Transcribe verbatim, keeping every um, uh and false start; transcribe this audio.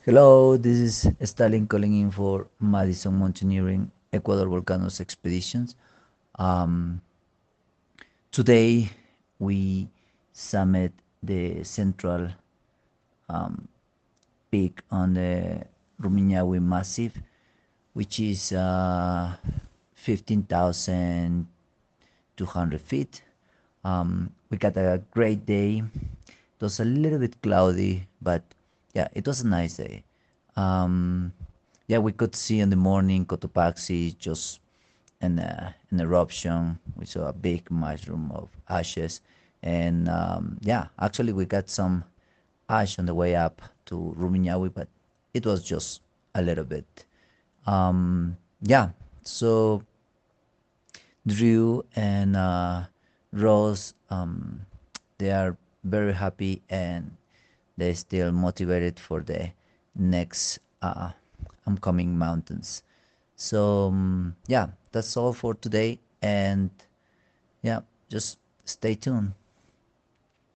Hello, this is Stalin calling in for Madison Mountaineering Ecuador Volcanoes Expeditions. Um, Today we summit the central um, peak on the Rumiñahui Massif, which is uh, fifteen thousand two hundred feet. Um, we got a great day. It was a little bit cloudy, but yeah, it was a nice day. Um, yeah, we could see in the morning Cotopaxi just an, uh, an eruption. We saw a big mushroom of ashes. And um, yeah, actually, we got some ash on the way up to Rumiñahui, but it was just a little bit. Um, yeah, so Drew and uh, Rose, um, they are very happy and they're still motivated for the next uh, upcoming mountains. So um, yeah, that's all for today, and yeah, just stay tuned.